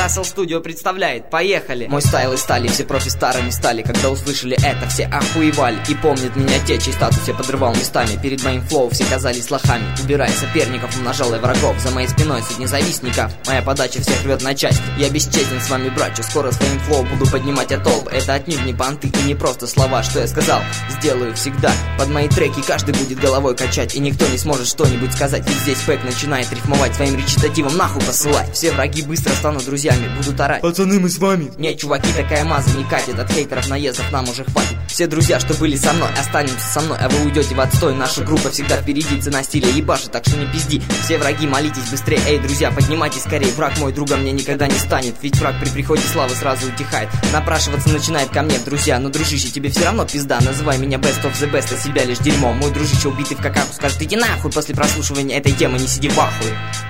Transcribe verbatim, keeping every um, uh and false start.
Castle Studio представляет, поехали! Мой стайл из стали, все профи старыми стали. Когда услышали это, все охуевали. И помнят меня те, чей статус я подрывал местами. Перед моим флоу все казались лохами. Убирая соперников, умножал и врагов. За моей спиной сотни завистников. Моя подача всех рвет на части. Я бесчестен с вами, братья. Скоро своим флоу буду поднимать от толп. Это отнюдь не понты и не просто слова. Что я сказал, сделаю всегда. Под мои треки каждый будет головой качать. И никто не сможет что-нибудь сказать. Ведь здесь Пэк начинает рифмовать, своим речитативом нахуй посылать. Все враги быстро станут друзьями, будут орать: пацаны, мы с вами. Не, чуваки, такая маза не катит. От хейтеров наездов нам уже хватит. Все друзья, что были со мной, останутся со мной. А вы уйдете в отстой. Наша группа всегда впереди, цена стиля ебашит, так что не пизди. Все враги, молитесь быстрее, эй, друзья, поднимайтесь скорее. Враг мой друга мне никогда не станет. Ведь враг при приходе славы сразу утихает. Напрашиваться начинает ко мне в друзья. Но, дружище, тебе все равно пизда. Называй меня best of the best, а себя лишь дерьмо. Мой дружище, убитый в какаху, скажет: иди нахуй. После прослушивания этой темы не сиди в ахуе.